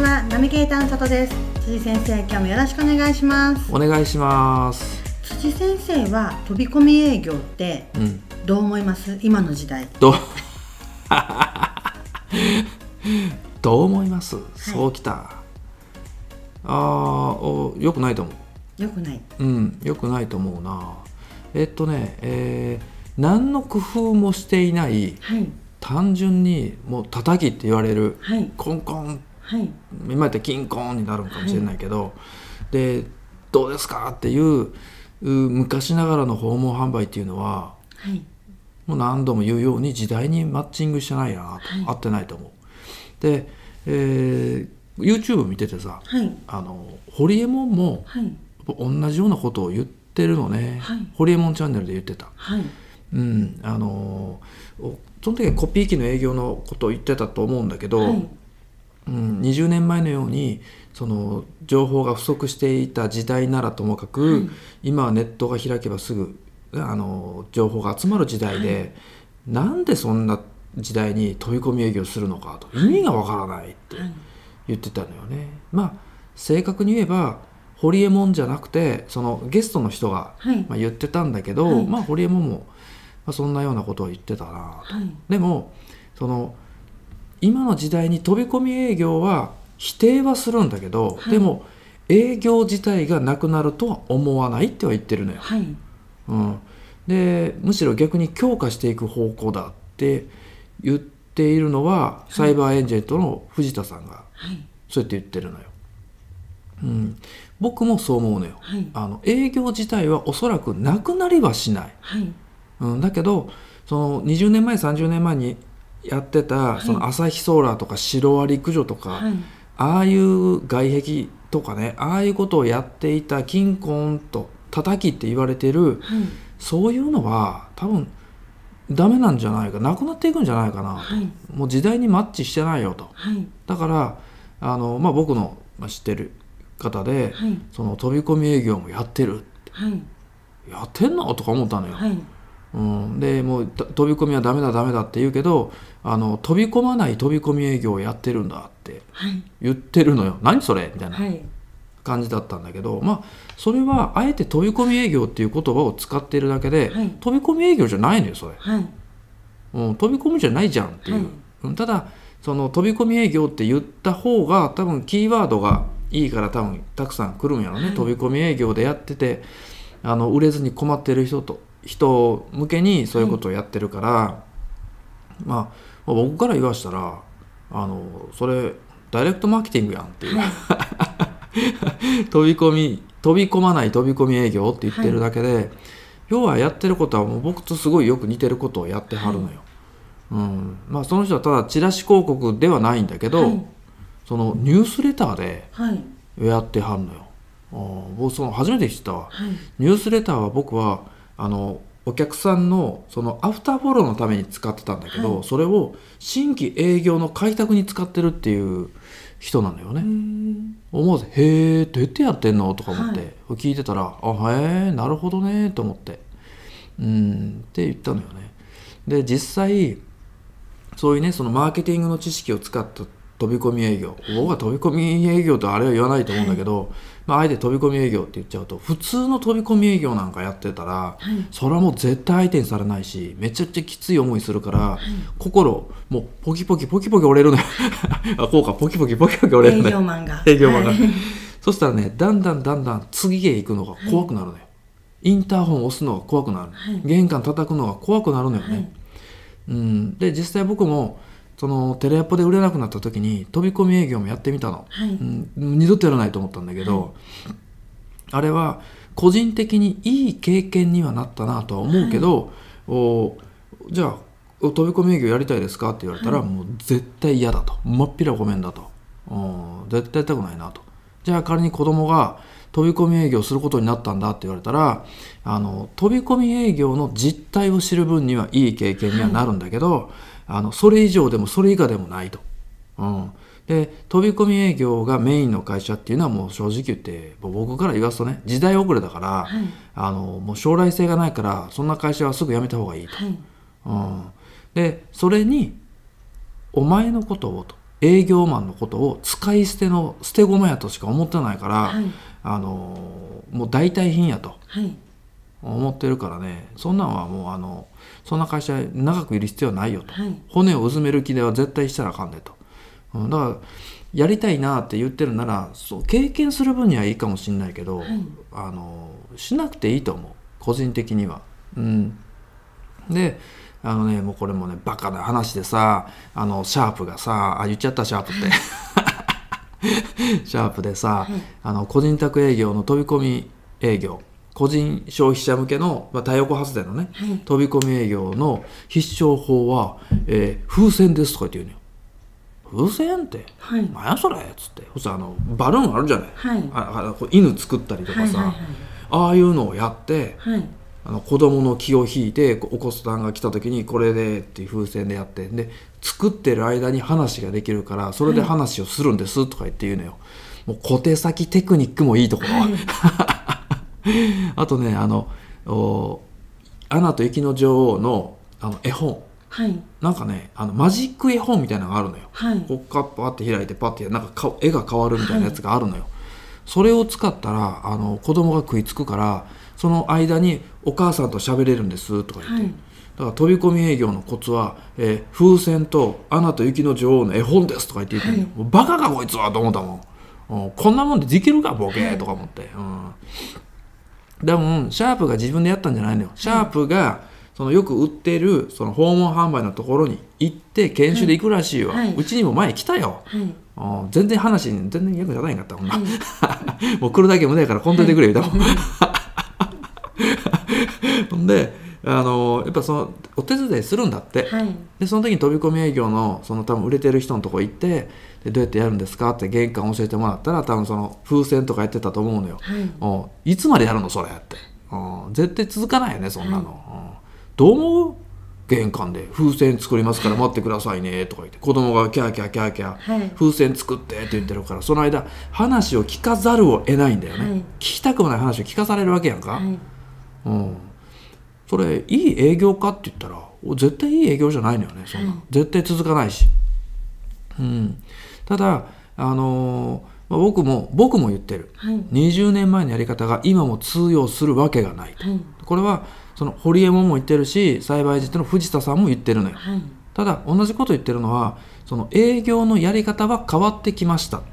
はナビゲーターの里です。辻先生、今日もよろしくお願いします。 お願いします。 辻先生は飛び込み営業ってどう思います？今の時代どう思います？そうきた。よくないと思う。 よくない。 よくないと思うな。何の工夫もしていない、単純にもう叩きって言われる、コンコン、今やったらキンコンになるかもしれないけど、でどうですかっていう昔ながらの訪問販売っていうのは、もう何度も言うように時代にマッチングしてないなと、合ってないと思う。で、YouTube 見ててさ、ホリエモンも同じようなことを言ってるのね、ホリエモンチャンネルで言ってた。その時はコピー機の営業のことを言ってたと思うんだけど、20年前のようにその情報が不足していた時代ならともかく、今はネットが開けばすぐ情報が集まる時代で、なんでそんな時代に飛び込み営業するのかと、意味がわからないって言ってたのよね。正確に言えばホリエモンじゃなくてそのゲストの人が言ってたんだけど、ホリエモンもそんなようなことを言ってたなと。でもその今の時代に飛び込み営業は否定はするんだけど、でも営業自体がなくなるとは思わないっては言ってるのよ。でむしろ逆に強化していく方向だって言っているのは、サイバーエージェントの藤田さんがそうやって言ってるのよ。僕もそう思うのよ。営業自体はおそらくなくなりはしない。だけどその20年前30年前にやってたその朝日ソーラーとかシロアリ駆除とか、ああいう外壁とかね、ああいうことをやっていたキンコンと叩きって言われてる、そういうのは多分ダメなんじゃないか、なくなっていくんじゃないかなと、もう時代にマッチしてないよと。だから僕の知ってる方で、その飛び込み営業もやってるって、やってんのとか思ったのよ。でもう飛び込みはダメだって言うけど、飛び込まない飛び込み営業をやってるんだって言ってるのよ。何それみたいな感じだったんだけど、それはあえて飛び込み営業っていう言葉を使っているだけで、飛び込み営業じゃないのよそれ。飛び込みじゃないじゃんっていう、ただその飛び込み営業って言った方が多分キーワードがいいから多分たくさん来るんやろね。飛び込み営業でやってて売れずに困ってる人向けにそういうことをやってるから、僕から言わしたらそれダイレクトマーケティングやんっていう、飛び込まない飛び込み営業って言ってるだけで、要はやってることはもう僕とすごいよく似てることをやってはるのよ。その人はただチラシ広告ではないんだけど、そのニュースレターでやってはるのよ。僕その初めて知ったわ。ニュースレターは僕はお客さんのそのアフターフォローのために使ってたんだけど、それを新規営業の開拓に使ってるっていう人なのよね。思わずへーどうやってやってんのとか思って聞いてたら、へーなるほどねと思ってって言ったのよね。で実際そういうね、そのマーケティングの知識を使った飛び込み営業、僕は飛び込み営業とあれは言わないと思うんだけど、あえて飛び込み営業って言っちゃうと、普通の飛び込み営業なんかやってたら、それはもう絶対相手にされないし、めちゃくちゃきつい思いするから、心もうポキポキ折れるのよこうかポキポキ折れるのよ、営業マンがそしたらね、だんだん次へ行くのが怖くなるのよ。インターホン押すのが怖くなる、玄関叩くのが怖くなるのよね。で実際僕もそのテレアポで売れなくなった時に飛び込み営業もやってみたの、二度とやらないと思ったんだけど、あれは個人的にいい経験にはなったなとは思うけど、じゃあ飛び込み営業やりたいですかって言われたら、もう絶対嫌だと、真っ平ごめんだと、絶対やりたくないなと。じゃあ仮に子供が飛び込み営業することになったんだって言われたら、飛び込み営業の実態を知る分にはいい経験にはなるんだけど、それ以上でもそれ以下でもないと。で飛び込み営業がメインの会社っていうのはもう正直言って僕から言わすとね、時代遅れだから、もう将来性がないから、そんな会社はすぐ辞めた方がいいと。でそれにお前のことをと、 営業マンのことを使い捨ての捨て駒やとしか思ってないから、 はい、 もう代替品やとはい、 思ってるからね、そんなんはもうそんな会社長くいる必要はないよと、 はい、 骨をうずめる気では絶対したらあかんねと、だからやりたいなって言ってるならそう経験する分にはいいかもしれないけど、 はい、 しなくていいと思う個人的には。でもうこれもねバカな話でさ、シャープがさ言っちゃったシャープってシャープでさ、はい、個人宅営業の飛び込み営業、個人消費者向けの、太陽光発電のね、はい、飛び込み営業の必勝法は、風船ですとか言って言うのよ。風船って、はい、何やそれっつって、バルーンあるじゃない、はい、犬作ったりとかさ、はいはいはい、ああいうのをやって、はい、子供の気を引いてお子さんが来た時にこれでっていう風船でやって、で作ってる間に話ができるからそれで話をするんですとか言って言うのよ、もう小手先テクニックもいいところ、はいあとねアナと雪の女王の絵本、はい、なんかねマジック絵本みたいなのがあるのよ、はい、こっからパッて開いてパッてなんか絵が変わるみたいなやつがあるのよ、はい、それを使ったら子供が食いつくからその間にお母さんと喋れるんですとか言って、はい、だから飛び込み営業のコツは、風船とアナと雪の女王の絵本ですとか言って、はい、もうバカかこいつはと思ったもん、こんなもんでできるかボケ、はい、とか思って、でもシャープが自分でやったんじゃないのよ、シャープがそのよく売ってるその訪問販売のところに行って研修で行くらしいわ、はい、うちにも前来たよ、はい、全然話に全然役立たないんかったもんな、はい、もう来るだけ無駄やからこんといてくれ言うたもん、はい、ほんでやっぱそのお手伝いするんだって、はい、でその時に飛び込み営業のその多分売れてる人のとこ行ってでどうやってやるんですかって玄関教えてもらったら多分その風船とかやってたと思うのよ、はい、いつまでやるのそれって、絶対続かないよねそんなの、はい、どう思う玄関で風船作りますから待ってくださいねとか言って子供がキャーキャーキャーキャー、はい、風船作ってって言ってるからその間話を聞かざるを得ないんだよね、はい、聞きたくもない話を聞かされるわけやんか、はい、それいい営業かって言ったら絶対いい営業じゃないのよねそんな、はい、絶対続かないし、ただ僕も言ってる、はい、20年前のやり方が今も通用するわけがないと、はい、これはその堀江門も言ってるし栽培実の藤田さんも言ってるのよ、はい、ただ同じこと言ってるのはその営業のやり方は変わってきました、はい、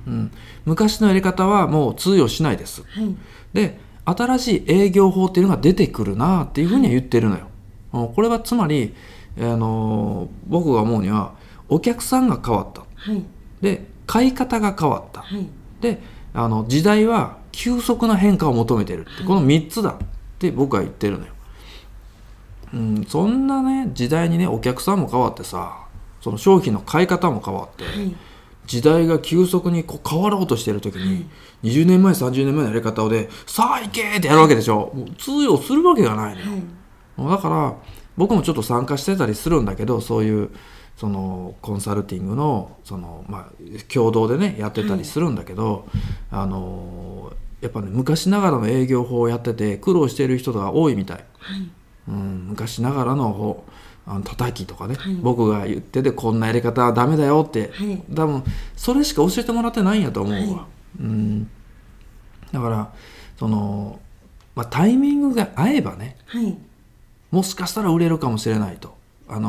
昔のやり方はもう通用しないです、はい、で新しい営業法っていうのが出てくるなっていうふうには言ってるのよ、はい、これはつまり、僕が思うにはお客さんが変わった、はい、で買い方が変わった、はい、で時代は急速な変化を求めてるって、はい、この3つだって僕は言ってるのよ、そんなね時代にねお客さんも変わってさその商品の買い方も変わって、はい、時代が急速にこう変わろうとしてる時に、はい、20年前30年前のやり方でさあ行けってやるわけでしょ、もう通用するわけがないのよ、はい、だから僕もちょっと参加してたりするんだけどそういうそのコンサルティングの共同でねやってたりするんだけど、はい、やっぱね昔ながらの営業法をやってて苦労している人が多いみたい、はい、昔ながらの方叩きとかね、はい、僕が言っててこんなやり方はダメだよって、はい、多分それしか教えてもらってないんやと思うわ、はい、だからその、タイミングが合えばね、はい、もしかしたら売れるかもしれないと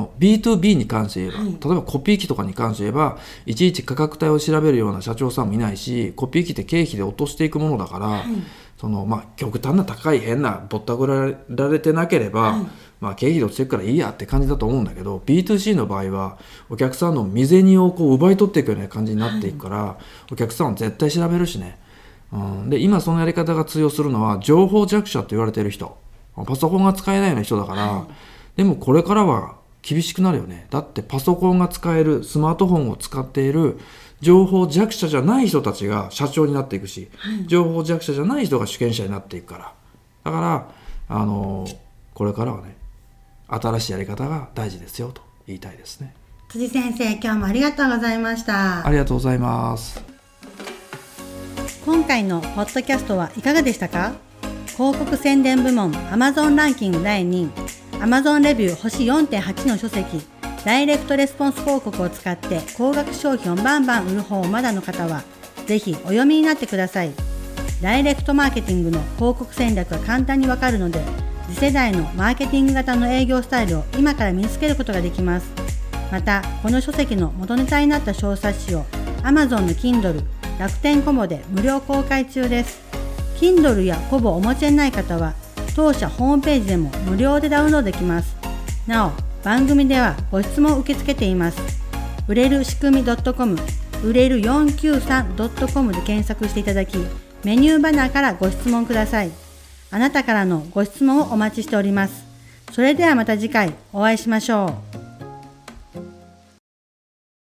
B2B に関して言えば、はい、例えばコピー機とかに関して言えばいちいち価格帯を調べるような社長さんもいないしコピー機って経費で落としていくものだから、はい、極端な高い変なぼったくられてなければ、はい、経費で落ちていくからいいやって感じだと思うんだけど B2C の場合はお客さんの身銭をこう奪い取っていくような感じになっていくから、はい、お客さんは絶対調べるしね、で今そのやり方が通用するのは情報弱者と言われている人パソコンが使えないような人だから、はい、でもこれからは厳しくなるよね。だってパソコンが使えるスマートフォンを使っている情報弱者じゃない人たちが社長になっていくし、はい、情報弱者じゃない人が主権者になっていくからだからこれからはね新しいやり方が大事ですよと言いたいですね。 辻先生今日もありがとうございました。 ありがとうございます。 今回のポッドキャストはいかがでしたか。広告宣伝部門 Amazon ランキング第2位Amazon レビュー星 4.8 の書籍ダイレクトレスポンス広告を使って高額商品をバンバン売る方をまだの方は、ぜひお読みになってください。ダイレクトマーケティングの広告戦略が簡単にわかるので、次世代のマーケティング型の営業スタイルを今から身につけることができます。また、この書籍の元ネタになった小冊子を Amazon の Kindle、楽天コボで無料公開中です。Kindle やコボをお持ちでない方は、当社ホームページでも無料でダウンロードできます。なお、番組ではご質問を受け付けています。売れる仕組み .com、売れる 493.com で検索していただき、メニューバナーからご質問ください。あなたからのご質問をお待ちしております。それではまた次回お会いしましょう。